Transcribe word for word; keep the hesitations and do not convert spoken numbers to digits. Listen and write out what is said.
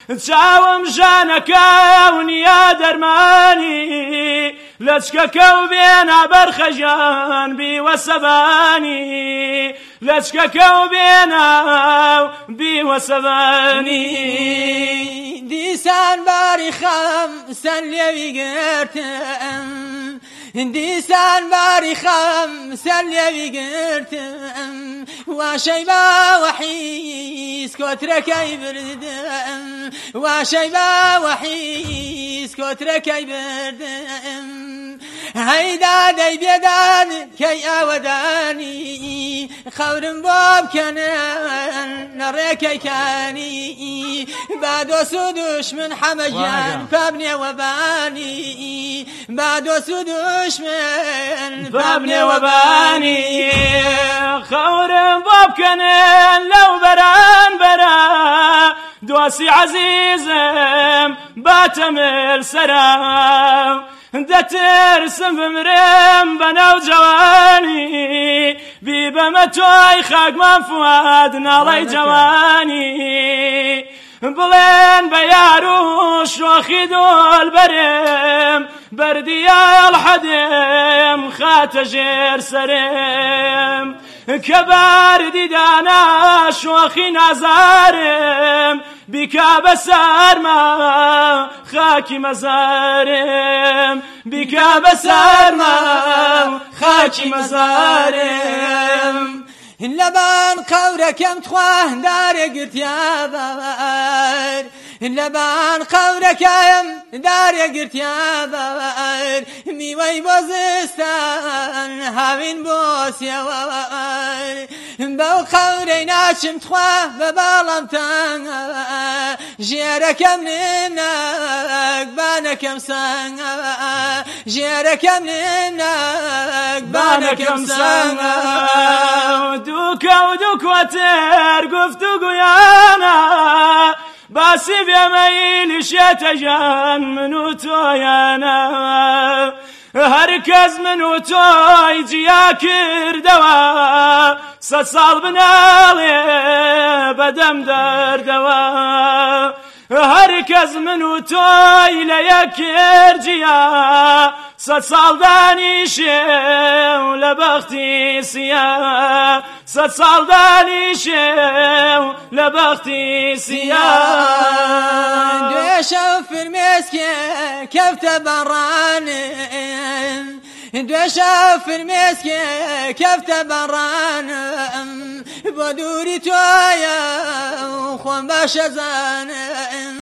چاوم ژانەکە و نییە دەرمانی لەچکەکە و بێنە بەرخەژان بیوە سەبانی لەچکەکە و بێنە بیوە سەبانی دیسان باری خەم سەر لێوی گرتم دیسان باری خەم سەر لێوی گرتم واشەی باوەحیز کۆترەکەی بردم واشەی باوەحیز کۆترەکەی بردم هەیدا دەی بێدان کەی ئاوەدانی خەورم بۆ بکەنن نەڕێکەی کانی با دۆست و دوشمن حەمەگیان پابنێوە بانی با دۆست و دوشمن پابنێوە بانی خەورم بۆ بکەنن لەو بەران بەرە دۆسی عەزیزم باتەمل سەرا دەترسم بمرم بەناو جوانی بیبەمە تۆی خاکمان فواد ناڵەی جوانی بڵێن بە یار و شۆخی دۆڵبەرم بەردیال حەدم خاتە ژێر سەرم کە باردی دانا شۆخی نازارم بیکا بەسەرما خاکی مەزارم بیکا بەسەرما خاکی مەزارم لەبان قەورەکەم خواهندارێ گرتیابەر لەبان قەورەکەم دارێ گرتیابەر میوەی بۆ زستان هاوین بۆ سێوەوەر بەو قەورەی ناچم تخوا بە باڵەمتان ژێرەکەم نێنەک بانەکەم سەنگە ژێرەکەم نێنەک بانەکەم سەنگە دووکە و دوو کۆتر گوفتوگویانە باسی بێمەیلی شێتە ژیان من و تۆیانە هەر کەس من و تۆی جیا کردەوە سەد ساڵ بناڵێ بەدەم دەردەوە هەر کەس من و تۆی لە یەک کردجیا سەد ساڵ دانیشێ و لە بەختی سیا سەد ساڵ دانیشێ و لە بەختی سیا دوێشە فرمێسکێ کەفتە بەڕانم دوێشە فرمێسکێ کەفتە بەڕانم بۆ دووری تۆیە و خۆم باشە زانم